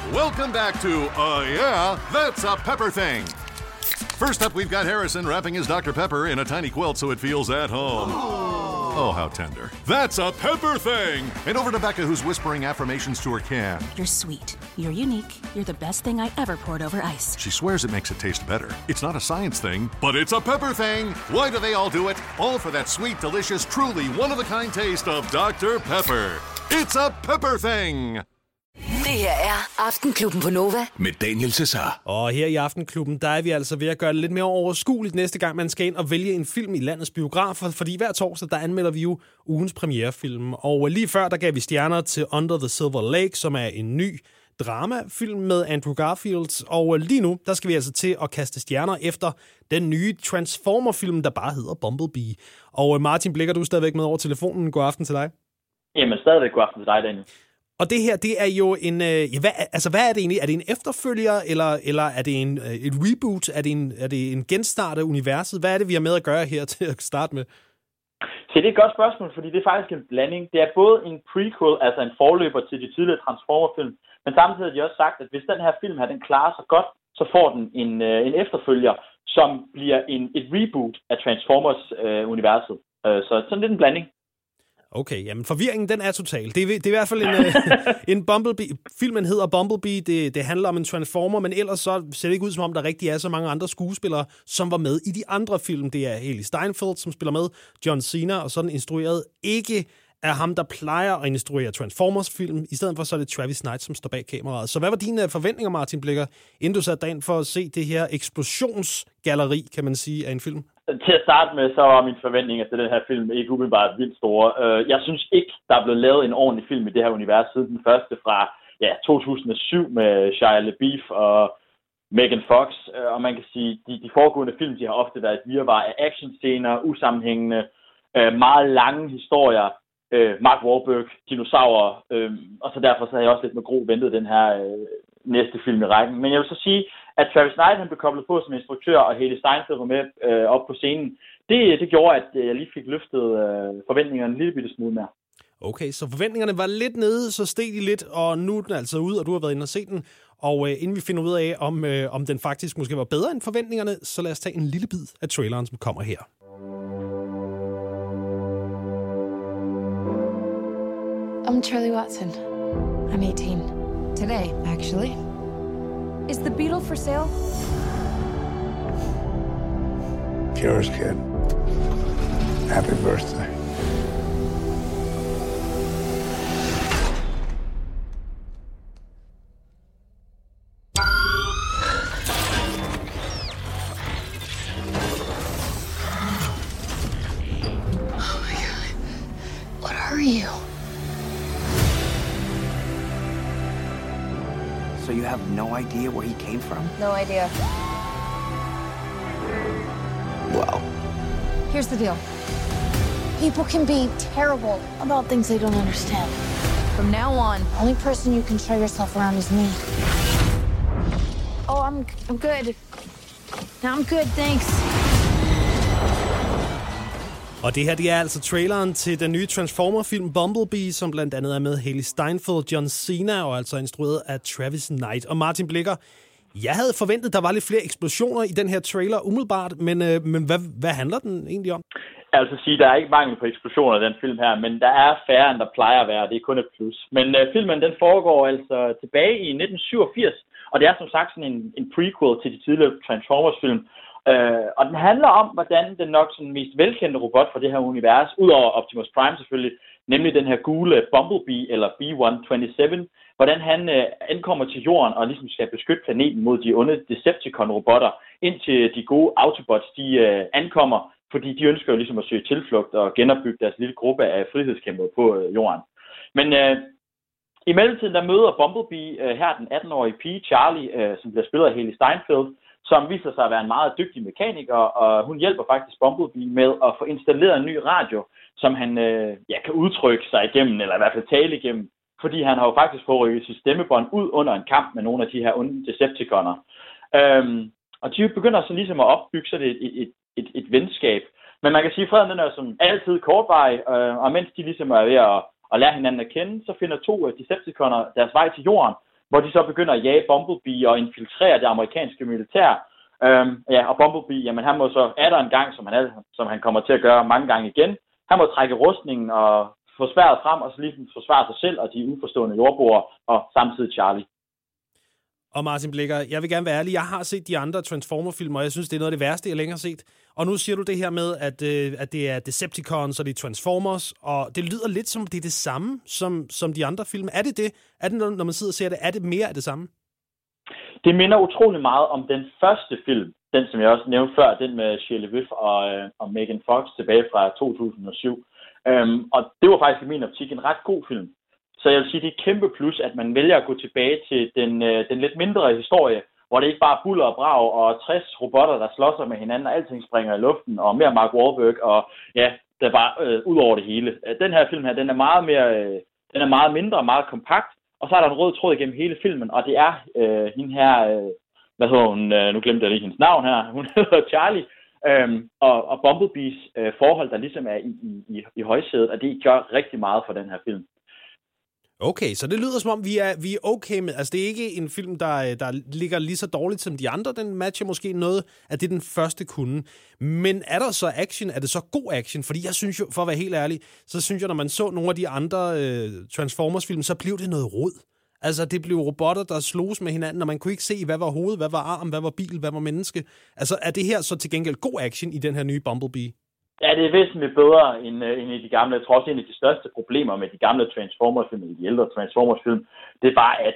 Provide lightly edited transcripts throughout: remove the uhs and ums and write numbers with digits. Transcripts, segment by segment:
Welcome back to Yeah, That's a Pepper Thing. First up, we've got Harrison wrapping his Dr. Pepper in a tiny quilt so it feels at home. Oh, how tender. That's a Pepper Thing! And over to Becca, who's whispering affirmations to her can. You're sweet. You're unique. You're the best thing I ever poured over ice. She swears it makes it taste better. It's not a science thing, but it's a Pepper Thing! Why do they all do it? All for that sweet, delicious, truly one-of-a-kind taste of Dr. Pepper. It's a Pepper Thing! Det her er Aftenklubben på Nova. Med Daniel Cesar. Og her i Aftenklubben, der er vi altså ved at gøre det lidt mere overskueligt næste gang, man skal ind og vælge en film i landets biografer. Fordi hver torsdag, der anmelder vi jo ugens premierefilm. Og lige før, der gav vi stjerner til Under the Silver Lake, som er en ny dramafilm med Andrew Garfield. Og lige nu, der skal vi altså til at kaste stjerner efter den nye Transformer-film, der bare hedder Bumblebee. Og Martin Blikker, du er stadigvæk med over telefonen. God aften til dig. Jamen, stadigvæk god aften til dig, Daniel. Og det her, det er jo en... hvad er det egentlig? Er det en efterfølger, eller er det et reboot? Er det en genstart af universet? Hvad er det, vi har med at gøre her til at starte med? Så det er et godt spørgsmål, fordi det er faktisk en blanding. Det er både en prequel, altså en forløber til de tidligere Transformer-film, men samtidig har de også sagt, at hvis den her film her, den klarer sig godt, så får den en efterfølger, som bliver et reboot af Transformers-universet. Så sådan lidt en blanding. Okay, jamen forvirringen, den er total. Det er i hvert fald en Bumblebee. Filmen hedder Bumblebee. Det handler om en Transformer, men ellers så ser det ikke ud, som om der rigtig er så mange andre skuespillere, som var med i de andre film. Det er Hailee Steinfeld, som spiller med, John Cena, og sådan instrueret ikke af ham, der plejer at instruere Transformers-film. I stedet for så er det Travis Knight, som står bag kameraet. Så hvad var dine forventninger, Martin Blikker, inden du satte dig ind for at se det her eksplosionsgalleri, kan man sige, af en film? Til at starte med, så var mine forventninger til den her film ikke umiddelbart vildt store. Jeg synes ikke, der er blevet lavet en ordentlig film i det her univers siden den første fra 2007 med Shia LaBeouf og Megan Fox. Og man kan sige, de foregående film, de har ofte været et virvar af actionscener, usammenhængende, meget lange historier, Mark Wahlberg, dinosaurer, og så derfor så havde jeg også lidt med gro ventet den her næste film i rækken. Men jeg vil så sige, at Travis Knight han blev koblet på som instruktør, og Hailee Steinfeld var med op på scenen. Det gjorde, at jeg lige fik løftet forventningerne en lille bitte smule mere. Okay, så forventningerne var lidt nede, så steg de lidt, og nu er den altså ude, og du har været inde og set den. Og inden vi finder ud af, om den faktisk måske var bedre end forventningerne, så lad os tage en lille bid af traileren, som kommer her. I'm Charlie Watson. I'm 18. Today, actually. Is the Beetle for sale? Yours, kid. Happy birthday. Oh my God. What are you? So you have no idea where he came from? No idea. Wow. Here's the deal. People can be terrible about things they don't understand. From now on, the only person you can show yourself around is me. Oh, I'm good. No, I'm good, thanks. Og det her, det er altså traileren til den nye Transformer-film Bumblebee, som blandt andet er med Hailee Steinfeld, John Cena og altså instrueret af Travis Knight. Og Martin Blikker, jeg havde forventet, der var lidt flere eksplosioner i den her trailer umiddelbart, men hvad handler den egentlig om? Jeg vil sige, der er ikke mangel på eksplosioner i den film her, men der er færre, end der plejer at være. Det er kun et plus. Men filmen, den foregår altså tilbage i 1987, og det er som sagt sådan en prequel til de tidligere Transformers-film. Og den handler om, hvordan den nok sådan mest velkendte robot for det her univers, udover Optimus Prime selvfølgelig, nemlig den her gule Bumblebee, eller B-127, hvordan han ankommer til jorden og ligesom skal beskytte planeten mod de onde Decepticon-robotter, indtil de gode Autobots, de ankommer, fordi de ønsker jo ligesom at søge tilflugt og genopbygge deres lille gruppe af frihedskæmpere på jorden. Men i mellemtiden, der møder Bumblebee her den 18-årige pige, Charlie, som bliver spillet af Hailee Steinfeld, som viser sig at være en meget dygtig mekaniker, og hun hjælper faktisk Bumblebee med at få installeret en ny radio, som han kan udtrykke sig igennem, eller i hvert fald tale igennem, fordi han har jo faktisk fået rykket sit stemmebånd ud under en kamp med nogle af de her onde Decepticoner. Og de begynder så ligesom at opbygge sådan et venskab. Men man kan sige, at freden den er som altid kortvarig, og mens de ligesom er ved at lære hinanden at kende, så finder to Decepticoner deres vej til jorden, hvor de så begynder at jage Bumblebee og infiltrere det amerikanske militær. Og Bumblebee, jamen han må så, er der en gang, som han kommer til at gøre mange gange igen, han må trække rustningen og få sværdet frem, og så lige forsvare sig selv og de uforstående jordboere, og samtidig Charlie. Og Martin Blikker, jeg vil gerne være ærlig, jeg har set de andre Transformer-film, og jeg synes, det er noget af det værste, jeg længere har set. Og nu siger du det her med, at det er Decepticons og det er Transformers, og det lyder lidt som, det er det samme som de andre film. Er det det? Er det, når man sidder og ser det, er det mere af det samme? Det minder utrolig meget om den første film, den som jeg også nævnte før, den med Shia LaBeouf og Megan Fox tilbage fra 2007. Og det var faktisk i min optik en ret god film. Så jeg vil sige, det er et kæmpe plus, at man vælger at gå tilbage til den lidt mindre historie, hvor det ikke bare er buller og brag og 60 robotter, der slår sig med hinanden, og alting springer i luften, og mere Mark Wahlberg, og ja, der er bare ud over det hele. Den her film her, den er meget mindre og meget kompakt, og så er der en rød tråd igennem hele filmen, og det er hende her, hvad hedder hun, nu glemte jeg lige hendes navn her, hun hedder Charlie, og Bumblebees forhold, der ligesom er i højsædet, og det gør rigtig meget for den her film. Okay, så det lyder som om, vi er okay med... Altså, det er ikke en film, der ligger lige så dårligt som de andre. Den matcher måske noget af det, den første kunne. Men er der så action? Er det så god action? Fordi jeg synes jo, for at være helt ærlig, så synes jeg, når man så nogle af de andre Transformers-film, så blev det noget rod. Altså, det blev robotter, der slogs med hinanden, og man kunne ikke se, hvad var hoved, hvad var arm, hvad var bil, hvad var menneske. Altså, er det her så til gengæld god action i den her nye Bumblebee? Ja, det er væsentligt bedre end i de gamle. Jeg tror også, en af de største problemer med de gamle Transformers-film, eller de ældre Transformers-film, det var, at,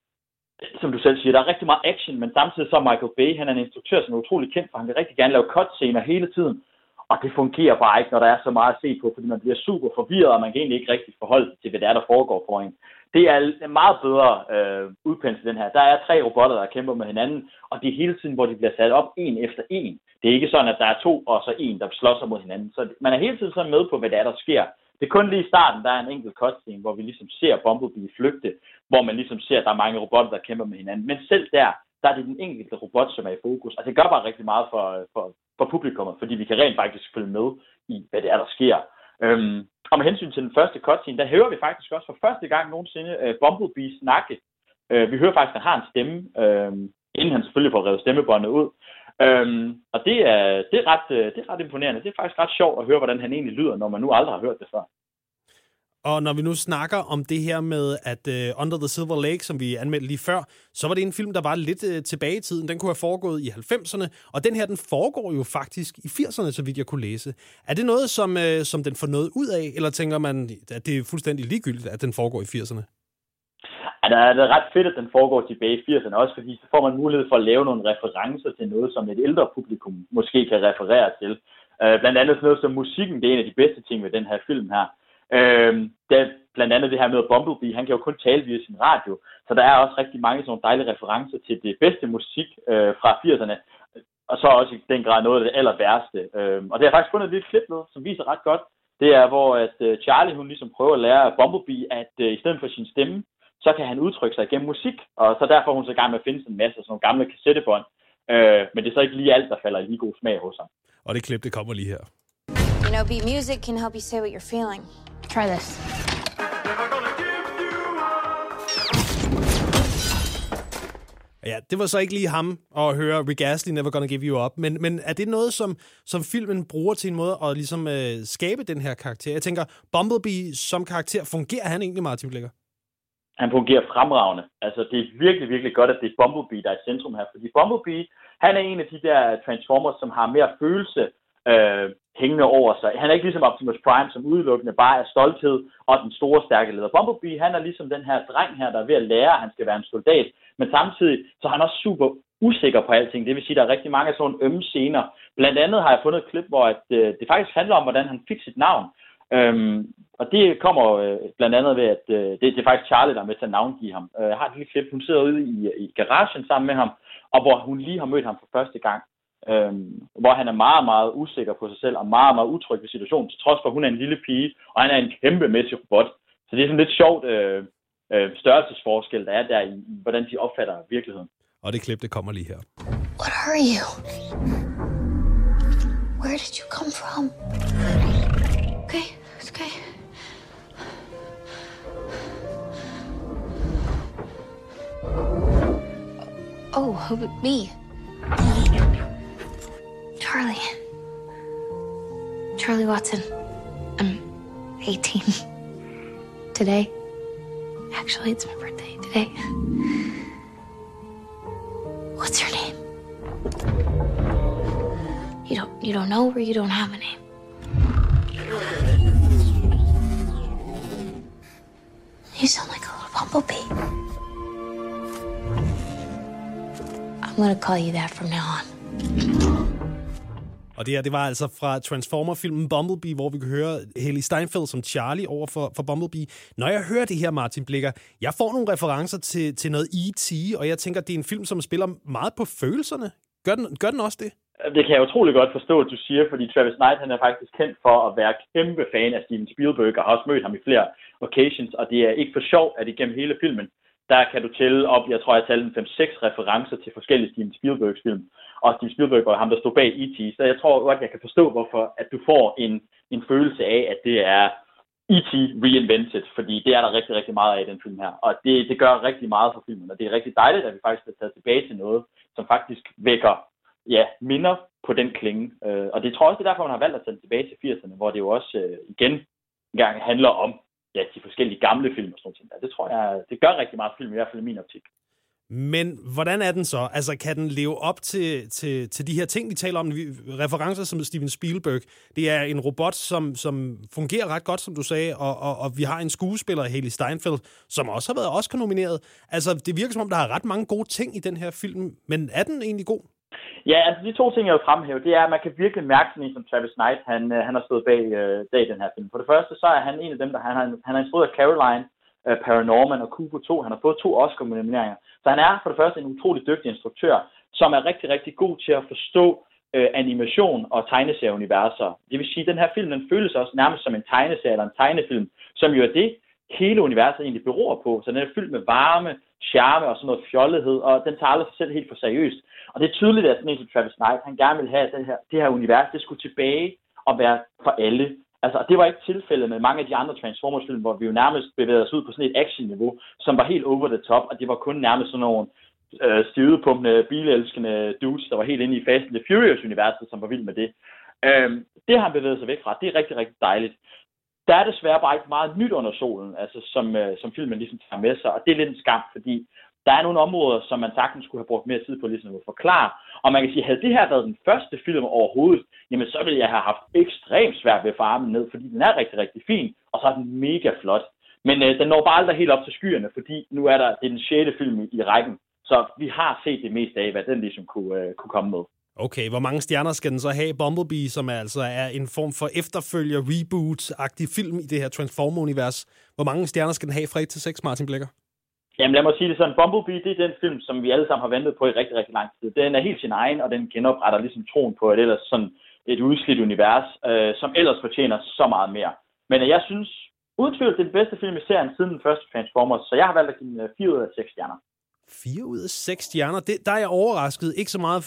som du selv siger, der er rigtig meget action, men samtidig så Michael Bay, han er en instruktør, som er utrolig kendt for, han vil rigtig gerne lave cut-scener hele tiden, og det fungerer bare ikke, når der er så meget at se på, fordi man bliver super forvirret, og man kan egentlig ikke rigtig forholde sig til, hvad det er, der foregår for en. Det er meget bedre udpenslet, den her. Der er 3 robotter, der kæmper med hinanden, og det er hele tiden, hvor de bliver sat op en efter en. Det er ikke sådan, at der er 2 og så en, der slår sig mod hinanden. Så man er hele tiden så med på, hvad det er, der sker. Det er kun lige i starten, der er en enkelt cutscene, hvor vi ligesom ser Bumblebee flygte, hvor man ligesom ser, at der er mange robotter, der kæmper med hinanden. Men selv der er det den enkelte robot, som er i fokus. Og det gør bare rigtig meget for publikummet, fordi vi kan rent faktisk følge med i, hvad det er, der sker. Og med hensyn til den første cutscene, der hører vi faktisk også for første gang nogensinde Bumblebee snakke. Vi hører faktisk, at han har en stemme, inden han selvfølgelig får revet stemmebåndet ud. Og det er ret imponerende. Det er faktisk ret sjovt at høre, hvordan han egentlig lyder, når man nu aldrig har hørt det før. Og når vi nu snakker om det her med, at Under the Silver Lake, som vi anmeldte lige før, så var det en film, der var lidt tilbage i tiden. Den kunne have foregået i 90'erne, og den her, den foregår jo faktisk i 80'erne, så vidt jeg kunne læse. Er det noget, som den får noget ud af, eller tænker man, at det er fuldstændig ligegyldigt, at den foregår i 80'erne? Ja, det er ret fedt, at den foregår tilbage i 80'erne, også fordi så får man mulighed for at lave nogle referencer til noget, som et ældre publikum måske kan referere til. Blandt andet sådan noget som musikken, det er en af de bedste ting ved den her film her. Det er blandt andet det her med Bumblebee, han kan jo kun tale via sin radio, så der er også rigtig mange sådan dejlige referencer til det bedste musik fra 80'erne, og så også i den grad noget af det aller værste. Og det har faktisk fundet et lille klip med, som viser ret godt. Det er, hvor at Charlie, hun ligesom prøver at lære Bumblebee, at i stedet for sin stemme, så kan han udtrykke sig gennem musik, og så derfor er hun så i gang med at finde sådan en masse sådan nogle gamle kassettebånd. Men det er så ikke lige alt, der falder i lige god smag hos ham. Og det klip, det kommer lige her. You know, beat music can help you say what you're feeling. Try this. Ja, det var så ikke lige ham at høre Rick Astley, Never Gonna Give You Up, men er det noget, som filmen bruger til en måde at ligesom skabe den her karakter? Jeg tænker, Bumblebee som karakter, fungerer han egentlig, Martin Blikker? Han fungerer fremragende. Altså, det er virkelig, virkelig godt, at det er Bumblebee, der er i centrum her. Fordi Bumblebee, han er en af de der Transformers, som har mere følelse hængende over sig. Han er ikke ligesom Optimus Prime, som udelukkende bare er stolthed og den store, stærke leder. Bumblebee, han er ligesom den her dreng her, der er ved at lære, at han skal være en soldat. Men samtidig, så er han også super usikker på alting. Det vil sige, at der er rigtig mange af sådan ømme scener. Blandt andet har jeg fundet et klip, hvor det faktisk handler om, hvordan han fik sit navn. Og det kommer blandt andet ved, at det er faktisk Charlie, der er med til at navngive ham. Jeg har et lille klip, hun sidder ude i garagen sammen med ham, og hvor hun lige har mødt ham for første gang. Hvor han er meget, meget usikker på sig selv, og meget, meget utryg ved situationen, til trods for, at hun er en lille pige, og han er en kæmpe mæssig robot. Så det er sådan lidt sjovt størrelsesforskel, der er der i, hvordan de opfatter virkeligheden. Og det klip, det kommer lige her. What are you? Where did you come from? Okay, it's okay. Oh, me. Charlie Watson. I'm 18. Today. Actually, it's my birthday today. What's your name? You don't know, or you don't have a name? You sound like a little bumblebee. I'm gonna call you that from now on. Og det var altså fra Transformer-filmen Bumblebee, hvor vi kan høre Hailee Steinfeld som Charlie over for Bumblebee. Når jeg hører det her, Martin Blikker, jeg får nogle referencer til noget E.T., og jeg tænker, det er en film, som spiller meget på følelserne. Gør den også det? Det kan jeg utrolig godt forstå, at du siger, fordi Travis Knight, han er faktisk kendt for at være kæmpe fan af Steven Spielberg, og har også mødt ham i flere occasions, og det er ikke for sjov, at igennem hele filmen, der kan du tælle op, jeg tror, jeg talte 5-6 referencer til forskellige Steven Spielbergs film. Og Steven Spielberg var ham, der stod bag E.T., så jeg tror godt, jeg kan forstå, hvorfor at du får en følelse af, at det er E.T. reinvented, fordi det er der rigtig, rigtig meget af i den film her. Og det gør rigtig meget for filmen, og det er rigtig dejligt, at vi faktisk har taget tilbage til noget, som faktisk vækker minder på den klinge. Og det tror jeg også, det er derfor, man har valgt at tage tilbage til 80'erne, hvor det jo også igen engang handler om de forskellige gamle film og sådan noget. Det tror jeg, det gør rigtig meget film, i hvert fald i min optik. Men hvordan er den så? Altså, kan den leve op til de her ting, vi taler om? Referencer som Steven Spielberg. Det er en robot, som fungerer ret godt, som du sagde, og vi har en skuespiller, Hailee Steinfeld, som også har været Oscar-nomineret. Altså, det virker som om, der er ret mange gode ting i den her film, men er den egentlig god? Ja, altså de to ting, jeg vil fremhæve, det er, at man kan virkelig mærke sådan en som Travis Knight, han har stået bag den her film. For det første, så er han en af dem, der han har instrueret Caroline, Paranorman og Kubo 2. Han har fået 2 Oscar-nomineringer. Så han er for det første en utrolig dygtig instruktør, som er rigtig, rigtig god til at forstå animation og tegneserieuniverser. Det vil sige, at den her film, den føles også nærmest som en tegneserie eller en tegnefilm, som jo er det, hele universet egentlig beror på. Så den er fyldt med varme, charme og sådan noget fjollethed, og den tager aldrig sig selv helt for seriøst. Og det er tydeligt, at sådan en som Travis Knight, han gerne vil have, at det her univers, det skulle tilbage og være for alle. Altså, det var ikke tilfældet med mange af de andre Transformers-film, hvor vi jo nærmest bevægede os ud på sådan et action-niveau, som var helt over the top, og det var kun nærmest sådan nogle stivepumpende, bilelskende dudes, der var helt inde i Fast and the Furious-universet, som var vild med det. Det har han bevæget sig væk fra. Det er rigtig, rigtig dejligt. Der er desværre bare ikke meget nyt under solen, altså som filmen ligesom tager med sig, og det er lidt en skam, fordi der er nogle områder, som man sagtens skulle have brugt mere tid på ligesom at forklare. Og man kan sige, havde det her været den første film overhovedet, jamen så ville jeg have haft ekstremt svært ved at få armen ned, fordi den er rigtig, rigtig fin, og så er den mega flot. Men den når bare aldrig helt op til skyerne, fordi nu er det er den 6. film i rækken, så vi har set det meste af, hvad den ligesom kunne komme med. Okay, hvor mange stjerner skal den så have? Bumblebee, som altså er en form for efterfølger, reboot-agtig film i det her Transformer-univers. Hvor mange stjerner skal den have fra 1 til 6, Martin Blikker? Jamen lad mig sige det sådan, Bumblebee, det er den film, som vi alle sammen har ventet på i rigtig, rigtig lang tid. Den er helt sin egen, og den genopretter ligesom troen på et ellers sådan et udslidt univers, som ellers fortjener så meget mere. Men jeg synes, uden tvivl, det er den bedste film i serien siden den første Transformers, så jeg har valgt at give den 4 ud af 6 stjerner. 4 ud af 6 stjerner. Der er jeg overrasket. Ikke så meget,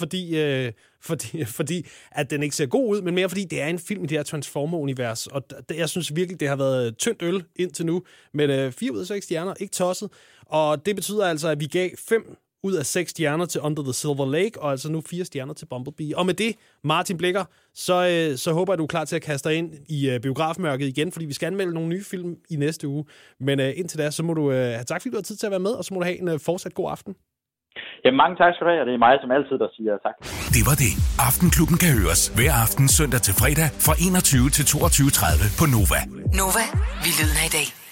fordi at den ikke ser god ud, men mere fordi det er en film i det her Transformer-univers. Og jeg synes virkelig, det har været tyndt øl indtil nu. Men 4 ud af 6 stjerner, ikke tosset. Og det betyder altså, at vi gav 5 ud af 6 stjerner til Under the Silver Lake, og altså nu 4 stjerner til Bumblebee. Og med det, Martin Blikker, så håber jeg, du er klar til at kaste dig ind i biografmørket igen, fordi vi skal anmelde nogle nye film i næste uge. Men indtil da, så må du have tak, fordi du har tid til at være med, og så må du have en fortsat god aften. Jamen, mange tak skal du have, og det er mig som altid, der siger tak. Det var det. Aftenklubben kan høres hver aften søndag til fredag fra 21 til 22.30 på Nova. Nova, vi lyder i dag.